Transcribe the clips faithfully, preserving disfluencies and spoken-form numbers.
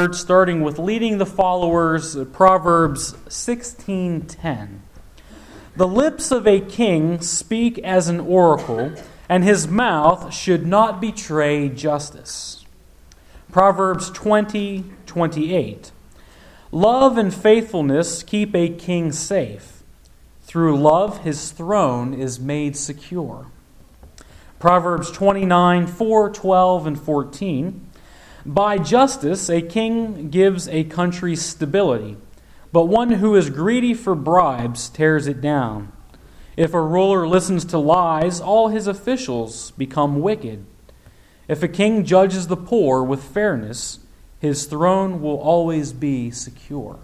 Word, starting with leading the followers, Proverbs sixteen ten. The lips of a king speak as an oracle, and his mouth should not betray justice. Proverbs twenty twenty-eight. Love and faithfulness keep a king safe. Through love his throne is made secure. Proverbs twenty-nine four, twelve, and fourteen. By justice a king gives a country stability, but one who is greedy for bribes tears it down. If a ruler listens to lies, all his officials become wicked. If a king judges the poor with fairness, his throne will always be secure.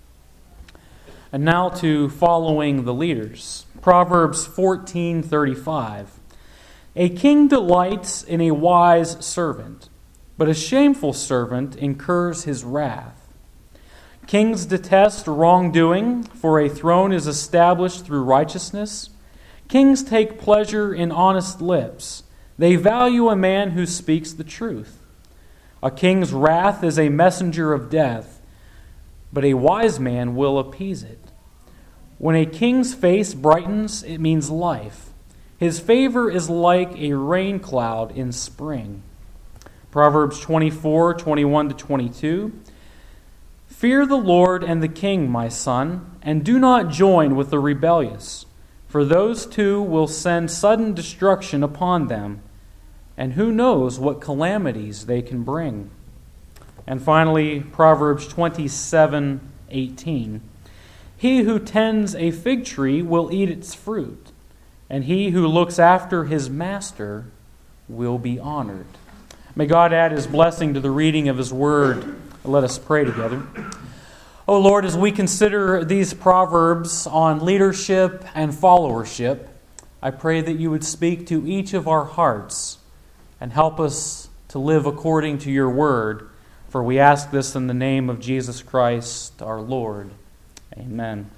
And now to following the leaders. Proverbs fourteen thirty-five. A king delights in a wise servant, but a shameful servant incurs his wrath. Kings detest wrongdoing, for a throne is established through righteousness. Kings take pleasure in honest lips. They value a man who speaks the truth. A king's wrath is a messenger of death, but a wise man will appease it. When a king's face brightens, it means life. His favor is like a rain cloud in spring. Proverbs twenty-four twenty-one to twenty-two. Fear the Lord and the king, my son, and do not join with the rebellious, for those two will send sudden destruction upon them, and who knows what calamities they can bring. And finally, Proverbs twenty-seven eighteen. He who tends a fig tree will eat its fruit, and he who looks after his master will be honored. May God add his blessing to the reading of his word. Let us pray together. Oh Lord, as we consider these proverbs on leadership and followership, I pray that you would speak to each of our hearts and help us to live according to your word. For we ask this in the name of Jesus Christ, our Lord. Amen.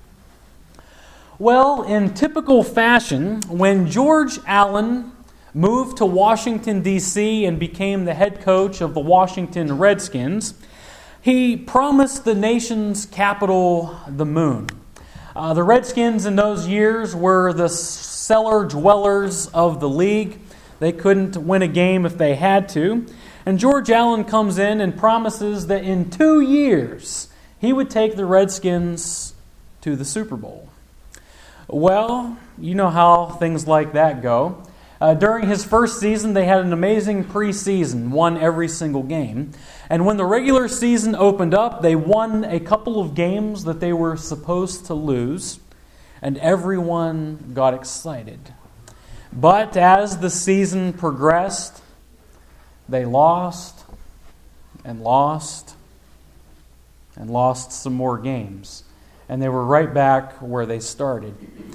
Well, in typical fashion, when George Allen moved to Washington, D C and became the head coach of the Washington Redskins, he promised the nation's capital the moon. Uh, the Redskins in those years were the cellar dwellers of the league. They couldn't win a game if they had to. And George Allen comes in and promises that in two years he would take the Redskins to the Super Bowl. Well, you know how things like that go. Uh, during his first season, they had an amazing preseason, won every single game. And when the regular season opened up, they won a couple of games that they were supposed to lose, and everyone got excited. But as the season progressed, they lost and lost and lost some more games. And they were right back where they started.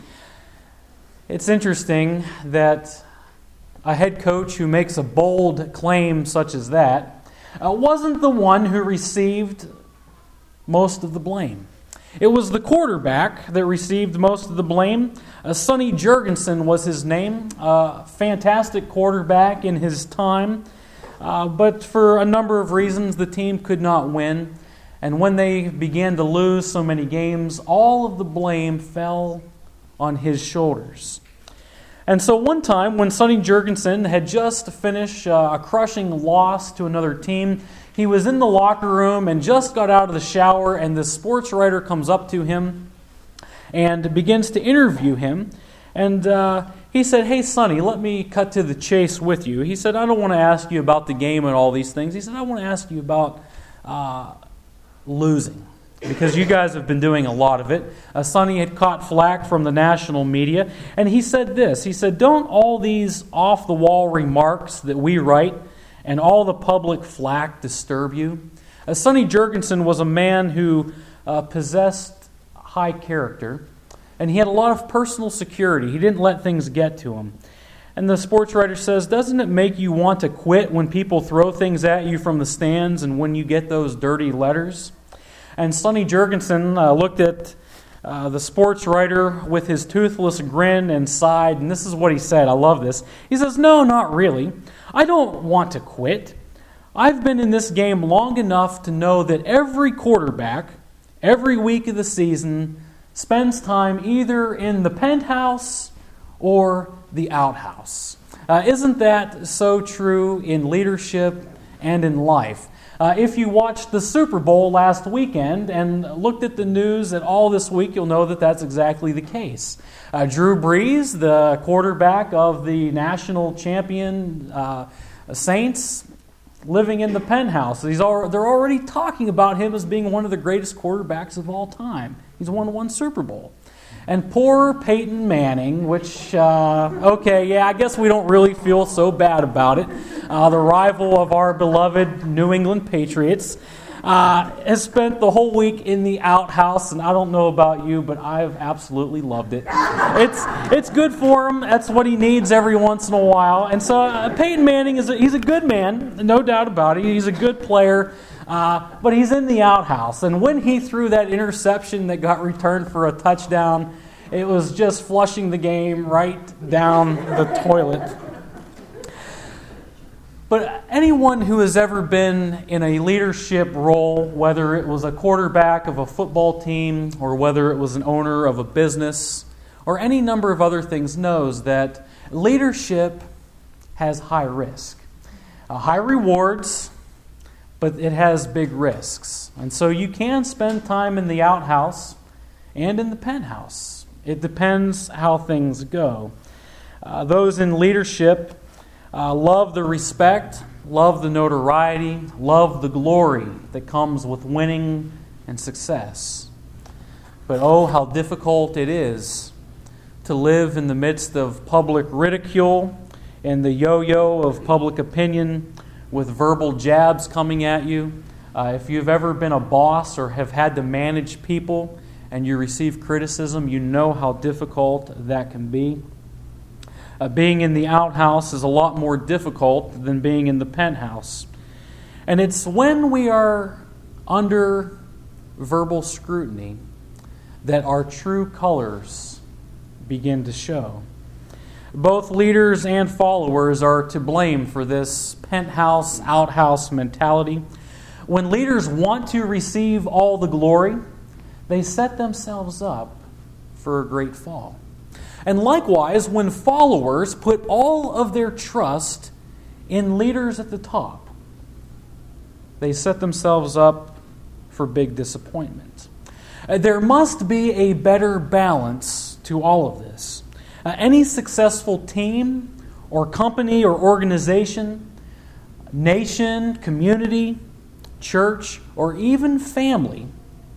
It's interesting that a head coach who makes a bold claim such as that uh, wasn't the one who received most of the blame. It was the quarterback that received most of the blame. Uh, Sonny Jurgensen was his name. Uh, fantastic quarterback in his time. Uh, but for a number of reasons, the team could not win. And when they began to lose so many games, all of the blame fell on his shoulders. And so one time, when Sonny Jurgensen had just finished uh, a crushing loss to another team, he was in the locker room and just got out of the shower, and the sports writer comes up to him and begins to interview him. And uh, he said, "Hey, Sonny, let me cut to the chase with you." He said, "I don't want to ask you about the game and all these things." He said, "I want to ask you about uh, losing, because you guys have been doing a lot of it." Uh, Sonny had caught flack from the national media, and he said this. He said, "Don't all these off-the-wall remarks that we write and all the public flack disturb you?" Uh, Sonny Jurgensen was a man who uh, possessed high character, and he had a lot of personal security. He didn't let things get to him. And the sports writer says, "Doesn't it make you want to quit when people throw things at you from the stands and when you get those dirty letters?" And Sonny Jurgensen uh, looked at uh, the sports writer with his toothless grin and sighed, and this is what he said. I love this. He says, "No, not really. I don't want to quit. I've been in this game long enough to know that every quarterback, every week of the season, spends time either in the penthouse or the outhouse. Uh, isn't that so true in leadership and in life? Uh, if you watched the Super Bowl last weekend and looked at the news at all this week, you'll know that that's exactly the case. Uh, Drew Brees, the quarterback of the national champion uh, Saints, living in the penthouse. He's al- they're already talking about him as being one of the greatest quarterbacks of all time. He's won one Super Bowl. And poor Peyton Manning, which, uh, okay, yeah, I guess we don't really feel so bad about it. Uh, the rival of our beloved New England Patriots uh, has spent the whole week in the outhouse, and I don't know about you, but I've absolutely loved it. It's it's good for him. That's what he needs every once in a while. And so uh, Peyton Manning is a, he's a good man, no doubt about it. He's a good player. Uh, but he's in the outhouse. And when he threw that interception that got returned for a touchdown, it was just flushing the game right down the toilet. But anyone who has ever been in a leadership role, whether it was a quarterback of a football team or whether it was an owner of a business or any number of other things, knows that leadership has high risk. Uh, high rewards, but it has big risks. And so you can spend time in the outhouse and in the penthouse. It depends how things go. Uh, those in leadership uh, love the respect, love the notoriety, love the glory that comes with winning and success. But oh, how difficult it is to live in the midst of public ridicule and the yo-yo of public opinion, with verbal jabs coming at you. Uh, if you've ever been a boss or have had to manage people and you receive criticism, you know how difficult that can be. Uh, being in the outhouse is a lot more difficult than being in the penthouse. And it's when we are under verbal scrutiny that our true colors begin to show. Both leaders and followers are to blame for this penthouse, outhouse mentality. When leaders want to receive all the glory, they set themselves up for a great fall. And likewise, when followers put all of their trust in leaders at the top, they set themselves up for big disappointment. There must be a better balance to all of this. Uh, any successful team or company or organization, nation, community, church, or even family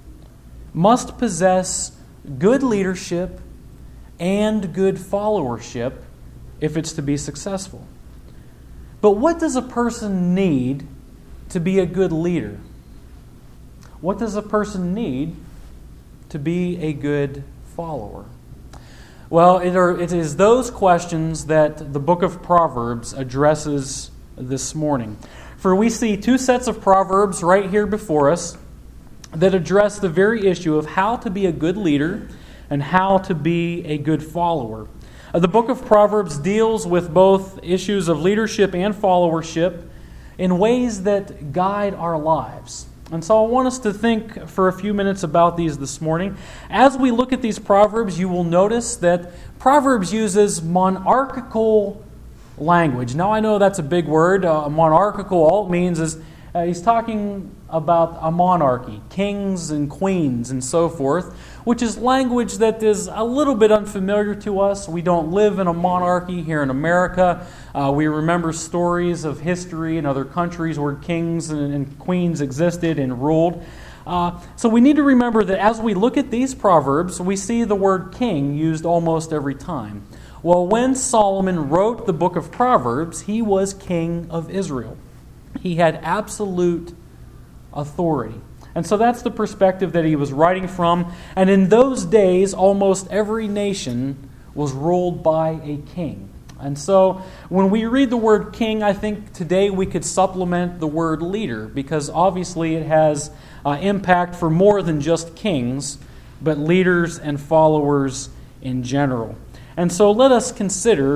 must possess good leadership and good followership if it's to be successful. But what does a person need to be a good leader? What does a person need to be a good follower? Well, it, are, it is those questions that the book of Proverbs addresses this morning. For we see two sets of Proverbs right here before us that address the very issue of how to be a good leader and how to be a good follower. Uh, the book of Proverbs deals with both issues of leadership and followership in ways that guide our lives. And so I want us to think for a few minutes about these this morning. As we look at these Proverbs, you will notice that Proverbs uses monarchical language. Now, I know that's a big word. Uh, monarchical, all it means is uh, he's talking about a monarchy, kings and queens and so forth, which is language that is a little bit unfamiliar to us. We don't live in a monarchy here in America. Uh, we remember stories of history in other countries where kings and, and queens existed and ruled. Uh, so we need to remember that as we look at these Proverbs, we see the word king used almost every time. Well, when Solomon wrote the book of Proverbs, he was king of Israel. He had absolute authority. And so that's the perspective that he was writing from. And in those days, almost every nation was ruled by a king. And so when we read the word king, I think today we could supplement the word leader, because obviously it has uh, impact for more than just kings, but leaders and followers in general. And so let us consider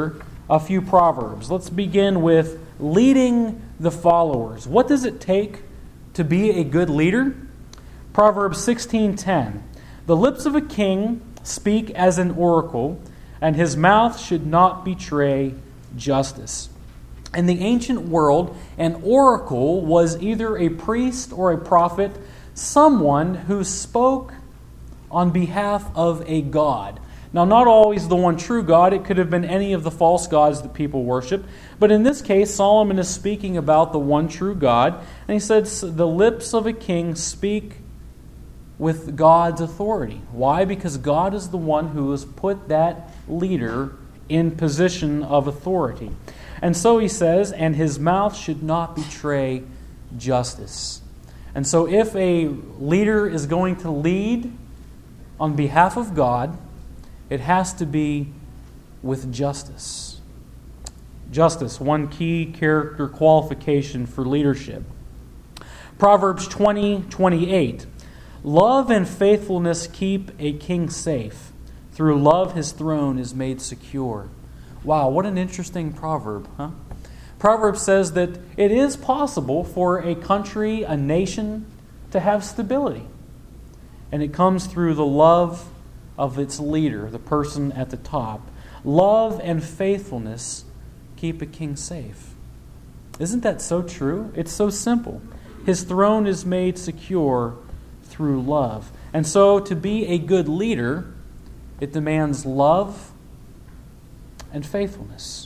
a few proverbs. Let's begin with leading the followers. What does it take to be a good leader? Proverbs sixteen ten. The lips of a king speak as an oracle, and his mouth should not betray justice. In the ancient world, an oracle was either a priest or a prophet, someone who spoke on behalf of a god. Now, not always the one true God. It could have been any of the false gods that people worship. But in this case, Solomon is speaking about the one true God. And he says, the lips of a king speak with God's authority. Why? Because God is the one who has put that leader in position of authority. And so he says, and his mouth should not betray justice. And so if a leader is going to lead on behalf of God, it has to be with justice. Justice, one key character qualification for leadership. Proverbs twenty twenty-eight. Love and faithfulness keep a king safe. Through love his throne is made secure. Wow, what an interesting proverb, huh? Proverbs says that it is possible for a country, a nation, to have stability. And it comes through the love of its leader, the person at the top. Love and faithfulness keep a king safe. Isn't that so true? It's so simple. His throne is made secure through love. And so to be a good leader, it demands love and faithfulness.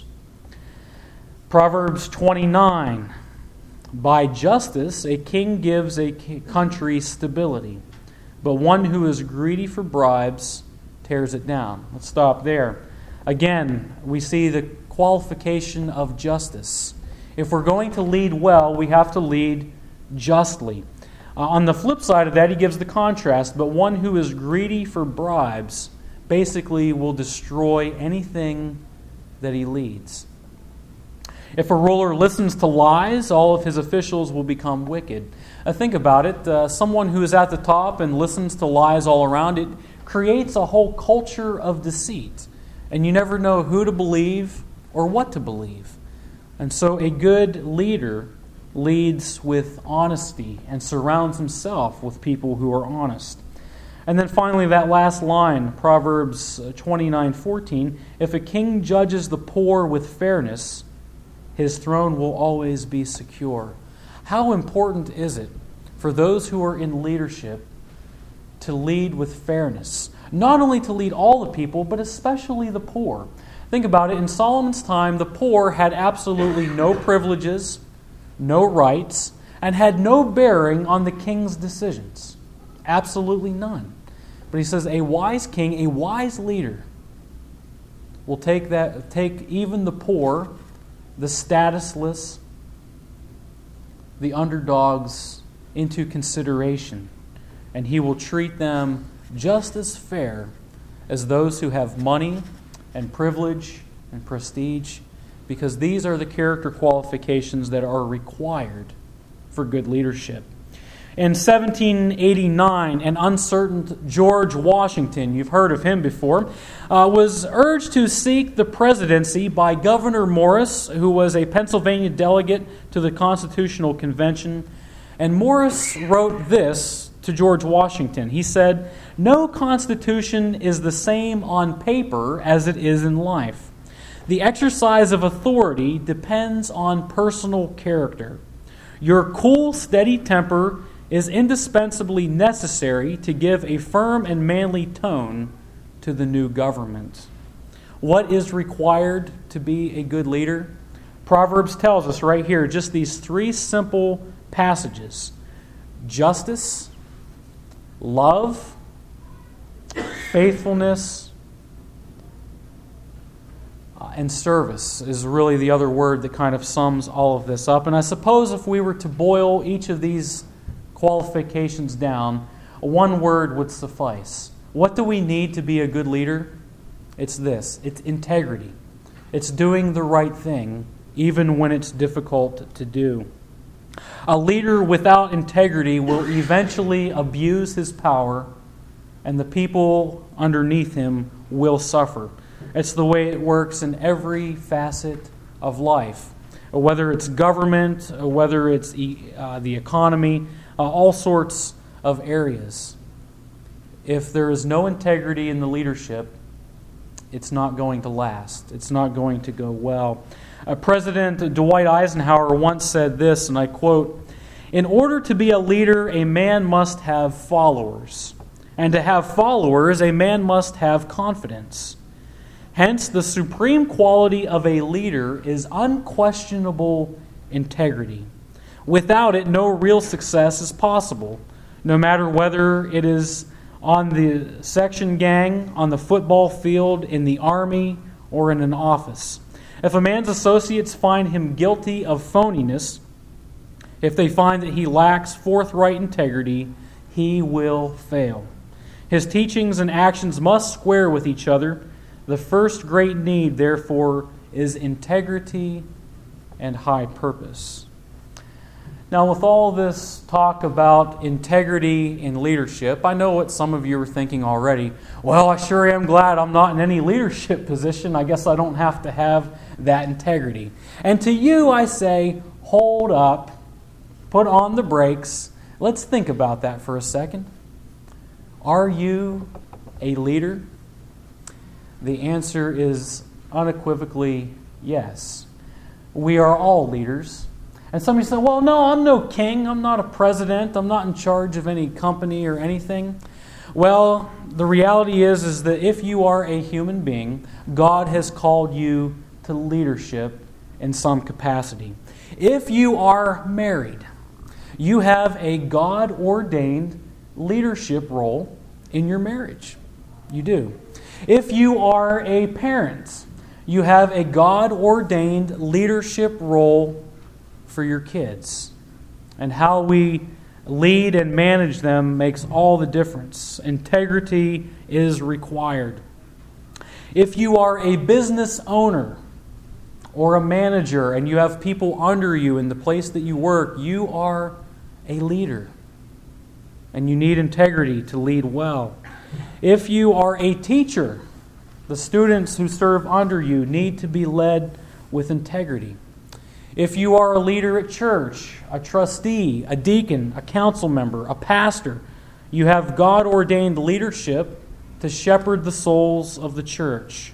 Proverbs twenty-nine. By justice, a king gives a country stability, but one who is greedy for bribes tears it down. Let's stop there. Again, we see the qualification of justice. If we're going to lead well, we have to lead justly. Uh, on the flip side of that, he gives the contrast, but one who is greedy for bribes basically will destroy anything that he leads. If a ruler listens to lies, all of his officials will become wicked. Uh, think about it. Uh, someone who is at the top and listens to lies all around, it creates a whole culture of deceit. And you never know who to believe or what to believe. And so a good leader leads with honesty and surrounds himself with people who are honest. And then finally, that last line, Proverbs twenty-nine fourteen, if a king judges the poor with fairness, his throne will always be secure. How important is it for those who are in leadership to lead with fairness? Not only to lead all the people, but especially the poor. Think about it. In Solomon's time, the poor had absolutely no privileges, no rights, and had no bearing on the king's decisions. Absolutely none. But he says a wise king, a wise leader, will take that, take even the poor, the statusless, the underdogs into consideration. And he will treat them just as fair as those who have money and privilege and prestige, because these are the character qualifications that are required for good leadership. In seventeen eighty-nine, an uncertain George Washington, you've heard of him before, uh, was urged to seek the presidency by Gouverneur Morris, who was a Pennsylvania delegate to the Constitutional Convention. And Morris wrote this to George Washington. He said, "No constitution is the same on paper as it is in life. The exercise of authority depends on personal character. Your cool, steady temper is indispensably necessary to give a firm and manly tone to the new government." What is required to be a good leader? Proverbs tells us right here, just these three simple passages. Justice, love, faithfulness, uh, and service is really the other word that kind of sums all of this up. And I suppose if we were to boil each of these qualifications down, one word would suffice. What do we need to be a good leader? It's this. It's integrity. It's doing the right thing, even when it's difficult to do. A leader without integrity will eventually abuse his power, and the people underneath him will suffer. It's the way it works in every facet of life, whether it's government, whether it's uh, the economy, uh, all sorts of areas. If there is no integrity in the leadership, it's not going to last. It's not going to go well. Uh, President Dwight Eisenhower once said this, and I quote, "In order to be a leader, a man must have followers. And to have followers, a man must have confidence. Hence, the supreme quality of a leader is unquestionable integrity. Without it, no real success is possible, no matter whether it is on the section gang, on the football field, in the army, or in an office. If a man's associates find him guilty of phoniness, if they find that he lacks forthright integrity, he will fail. His teachings and actions must square with each other. The first great need, therefore, is integrity and high purpose." Now, with all this talk about integrity in leadership, I know what some of you are thinking already. Well, I sure am glad I'm not in any leadership position. I guess I don't have to have that integrity. And to you, I say, hold up, put on the brakes. Let's think about that for a second. Are you a leader? The answer is unequivocally yes. We are all leaders. And some of you say, well, no, I'm no king. I'm not a president. I'm not in charge of any company or anything. Well, the reality is, is that if you are a human being, God has called you to leadership in some capacity. If you are married, you have a God-ordained leadership role in your marriage. You do. If you are a parent, you have a God-ordained leadership role for your kids. And how we lead and manage them makes all the difference. Integrity is required. If you are a business owner or a manager and you have people under you in the place that you work, you are a leader. And you need integrity to lead well. If you are a teacher, the students who serve under you need to be led with integrity. If you are a leader at church, a trustee, a deacon, a council member, a pastor, you have God-ordained leadership to shepherd the souls of the church.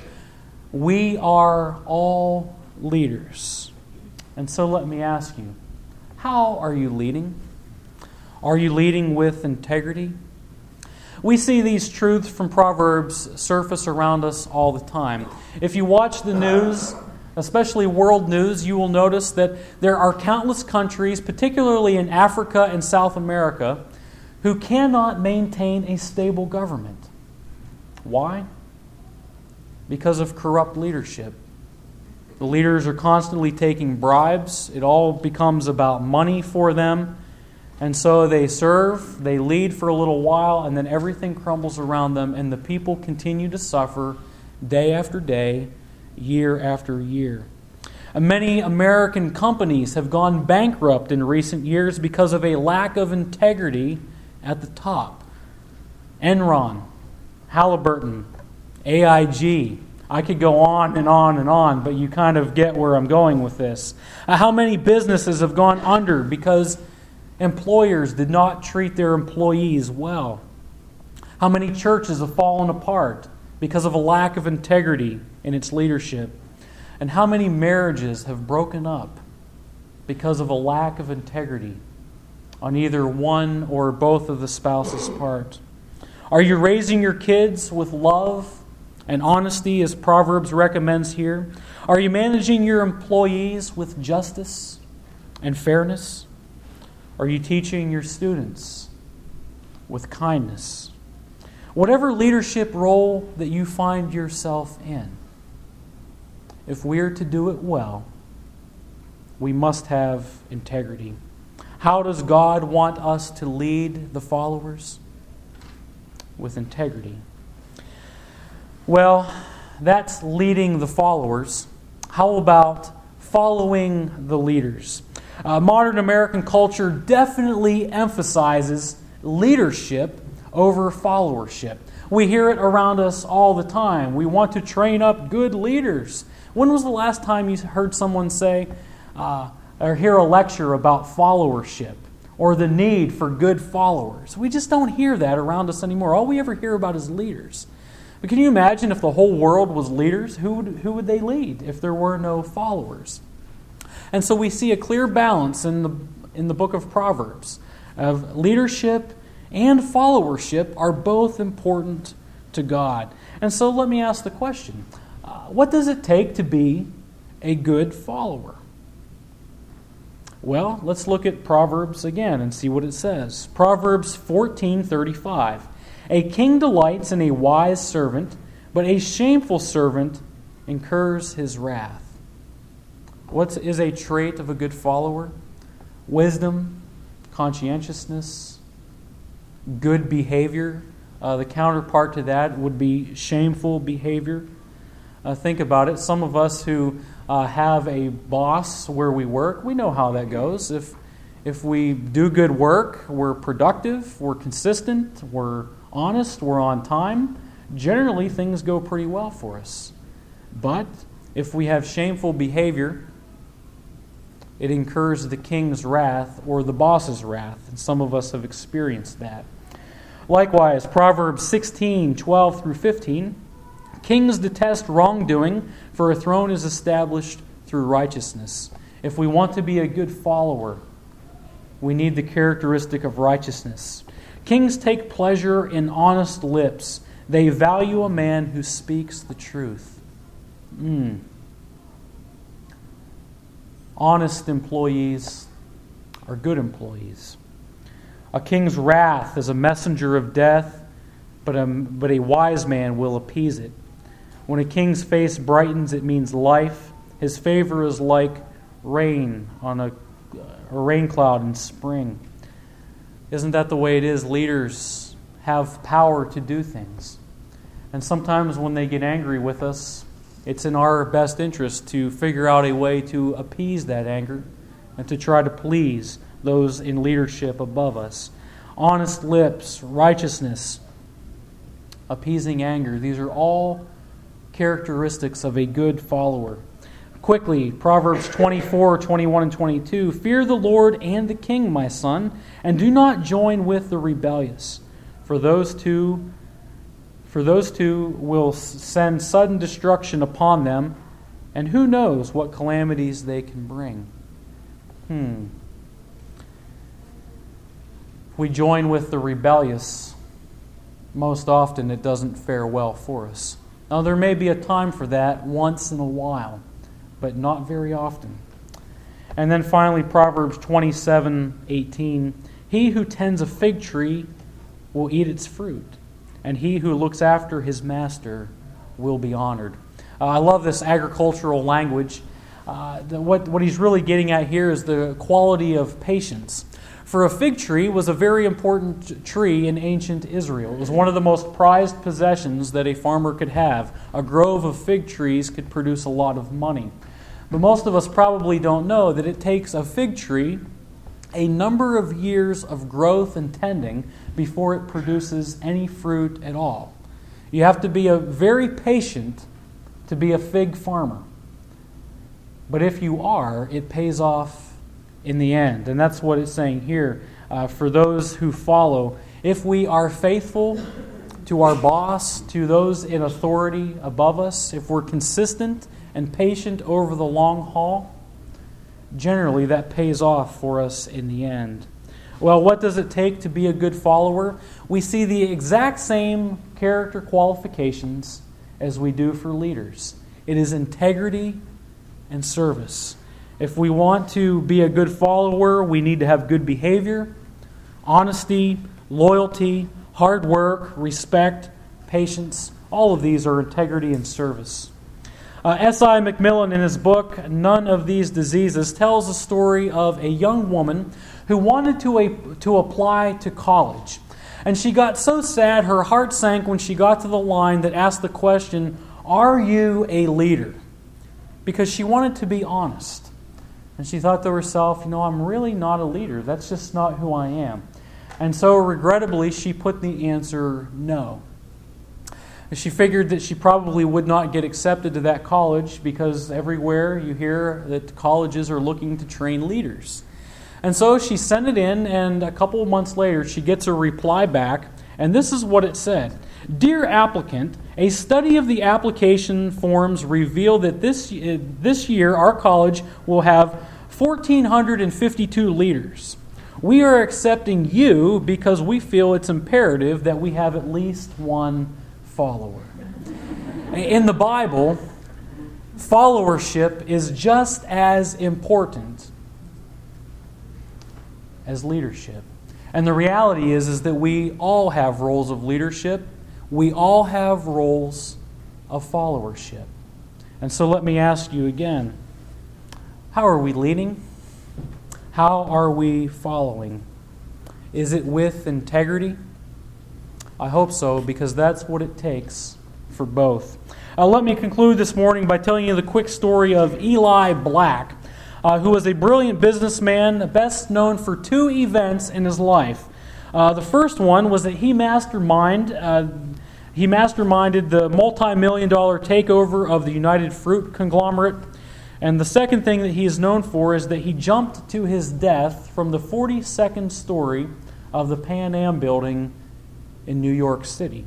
We are all leaders. And so let me ask you, how are you leading? Are you leading with integrity? We see these truths from Proverbs surface around us all the time. If you watch the news, especially world news, you will notice that there are countless countries, particularly in Africa and South America, who cannot maintain a stable government. Why? Because of corrupt leadership. The leaders are constantly taking bribes. It all becomes about money for them. And so they serve, they lead for a little while, and then everything crumbles around them, and the people continue to suffer day after day, year after year. Many American companies have gone bankrupt in recent years because of a lack of integrity at the top. Enron, Halliburton, A I G. I could go on and on and on, but you kind of get where I'm going with this. Uh, how many businesses have gone under because employers did not treat their employees well? How many churches have fallen apart because of a lack of integrity in its leadership? And how many marriages have broken up because of a lack of integrity on either one or both of the spouses' part? Are you raising your kids with love and honesty, as Proverbs recommends here? Are you managing your employees with justice and fairness? Are you teaching your students with kindness? Whatever leadership role that you find yourself in, if we are to do it well, we must have integrity. How does God want us to lead the followers? With integrity. Well, that's leading the followers. How about following the leaders? Uh, modern American culture definitely emphasizes leadership over followership. We hear it around us all the time. We want to train up good leaders. When was the last time you heard someone say uh, or hear a lecture about followership or the need for good followers? We just don't hear that around us anymore. All we ever hear about is leaders. But can you imagine if the whole world was leaders? Who would, who would they lead if there were no followers? And so we see a clear balance in the, in the book of Proverbs of leadership and followership are both important to God. And so let me ask the question, uh, what does it take to be a good follower? Well, let's look at Proverbs again and see what it says. Proverbs fourteen thirty-five. A king delights in a wise servant, but a shameful servant incurs his wrath. What is a trait of a good follower? Wisdom, conscientiousness, good behavior. Uh, the counterpart to that would be shameful behavior. Uh, think about it. Some of us who uh, have a boss where we work, we know how that goes. If if we do good work, we're productive, we're consistent, we're honest, we're on time, generally things go pretty well for us. But if we have shameful behavior, it incurs the king's wrath or the boss's wrath. And some of us have experienced that. Likewise, Proverbs sixteen twelve through fifteen. Kings detest wrongdoing, for a throne is established through righteousness. If we want to be a good follower, we need the characteristic of righteousness. Kings take pleasure in honest lips. They value a man who speaks the truth. Mm. Honest employees are good employees. A king's wrath is a messenger of death, but a, but a wise man will appease it. When a king's face brightens, it means life. His favor is like rain on a, a rain cloud in spring. Isn't that the way it is? Leaders have power to do things. And sometimes when they get angry with us, it's in our best interest to figure out a way to appease that anger and to try to please those in leadership above us. Honest lips, righteousness, appeasing anger, these are all characteristics of a good follower. Quickly, Proverbs twenty-four, twenty-one, and twenty-two. Fear the Lord and the king, my son, and do not join with the rebellious. For those two, for those two will send sudden destruction upon them, and who knows what calamities they can bring. Hmm. If we join with the rebellious, most often it doesn't fare well for us. Now, there may be a time for that once in a while, but not very often. And then finally, Proverbs twenty-seven eighteen. He who tends a fig tree will eat its fruit, and he who looks after his master will be honored. Uh, I love this agricultural language. Uh, the, what, what he's really getting at here is the quality of patience. For a fig tree was a very important tree in ancient Israel. It was one of the most prized possessions that a farmer could have. A grove of fig trees could produce a lot of money. But most of us probably don't know that it takes a fig tree a number of years of growth and tending before it produces any fruit at all. You have to be a very patient to be a fig farmer. But if you are, it pays off in the end. And that's what it's saying here. Uh, for those who follow, if we are faithful to our boss, to those in authority above us, if we're consistent and patient over the long haul, generally that pays off for us in the end. Well, what does it take to be a good follower? We see the exact same character qualifications as we do for leaders. It is integrity and service. If we want to be a good follower, we need to have good behavior, honesty, loyalty, hard work, respect, patience. All of these are integrity and service. Uh, S I McMillan, in his book, None of These Diseases, tells a story of a young woman who wanted to, a, to apply to college. And she got so sad, her heart sank when she got to the line that asked the question, "Are you a leader?" Because she wanted to be honest. And she thought to herself, you know, I'm really not a leader. That's just not who I am. And so, regrettably, she put the answer no. She figured that she probably would not get accepted to that college because everywhere you hear that colleges are looking to train leaders. And so she sent it in, and a couple of months later she gets a reply back, and this is what it said. Dear applicant, a study of the application forms reveal that this, this year our college will have one thousand four hundred fifty-two leaders. We are accepting you because we feel it's imperative that we have at least one follower. In the Bible, followership is just as important as leadership. And the reality is, is that we all have roles of leadership. We all have roles of followership. And so let me ask you again, how are we leading? How are we following? Is it with integrity? I hope so, because that's what it takes for both. Uh, let me conclude this morning by telling you the quick story of Eli Black, uh, who was a brilliant businessman, best known for two events in his life. Uh, the first one was that he mastermind, uh, he masterminded the multi-million dollar takeover of the United Fruit conglomerate. And the second thing that he is known for is that he jumped to his death from the forty-second story of the Pan Am building in New York City.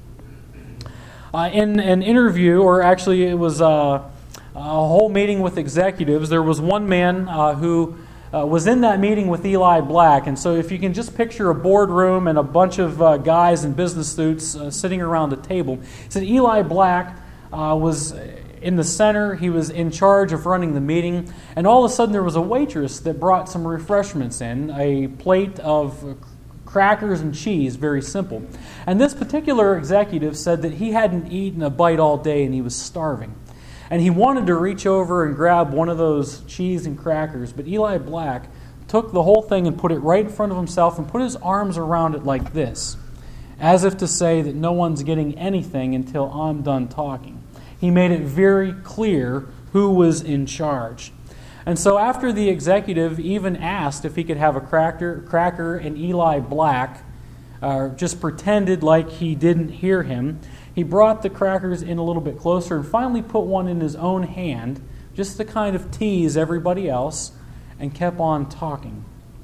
Uh, in an interview, or actually it was uh, a whole meeting with executives, there was one man uh, who uh, was in that meeting with Eli Black. And so if you can just picture a boardroom and a bunch of uh, guys in business suits uh, sitting around a table, he said Eli Black uh, was in the center. He was in charge of running the meeting. And all of a sudden there was a waitress that brought some refreshments in, a plate of crackers and cheese, very simple. And this particular executive said that he hadn't eaten a bite all day and he was starving. And he wanted to reach over and grab one of those cheese and crackers, but Eli Black took the whole thing and put it right in front of himself and put his arms around it like this, as if to say that no one's getting anything until I'm done talking. He made it very clear who was in charge. And so after the executive even asked if he could have a cracker, cracker and Eli Black uh, just pretended like he didn't hear him, he brought the crackers in a little bit closer and finally put one in his own hand, just to kind of tease everybody else, and kept on talking.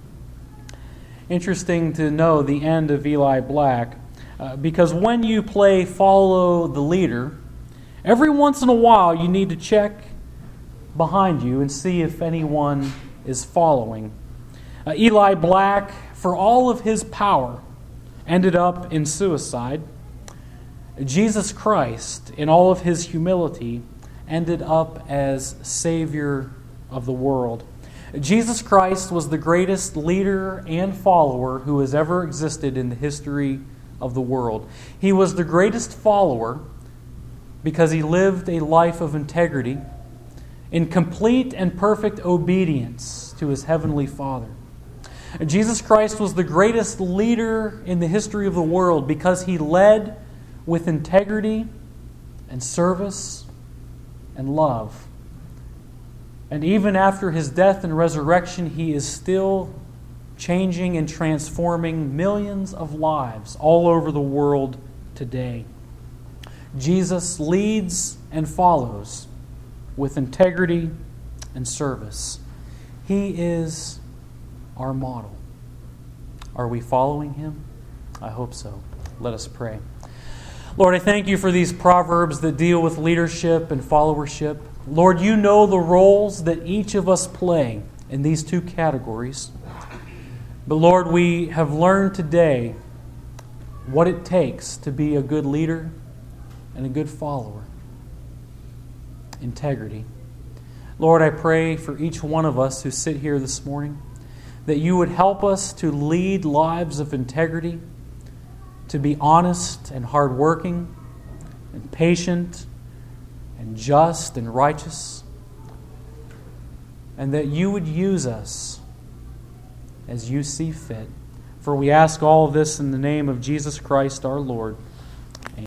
Interesting to know the end of Eli Black, uh, because when you play follow the leader, every once in a while you need to check behind you and see if anyone is following. Uh, Eli Black, for all of his power, ended up in suicide. Jesus Christ, in all of his humility, ended up as Savior of the world. Jesus Christ was the greatest leader and follower who has ever existed in the history of the world. He was the greatest follower because he lived a life of integrity in complete and perfect obedience to his heavenly Father. Jesus Christ was the greatest leader in the history of the world because he led with integrity and service and love. And even after his death and resurrection, he is still changing and transforming millions of lives all over the world today. Jesus leads and follows with integrity and service. He is our model. Are we following him? I hope so. Let us pray. Lord, I thank you for these proverbs that deal with leadership and followership. Lord, you know the roles that each of us play in these two categories. But Lord, we have learned today what it takes to be a good leader and a good follower. Integrity. Lord, I pray for each one of us who sit here this morning that you would help us to lead lives of integrity, to be honest and hardworking and patient and just and righteous, and that you would use us as you see fit. For we ask all of this in the name of Jesus Christ our Lord.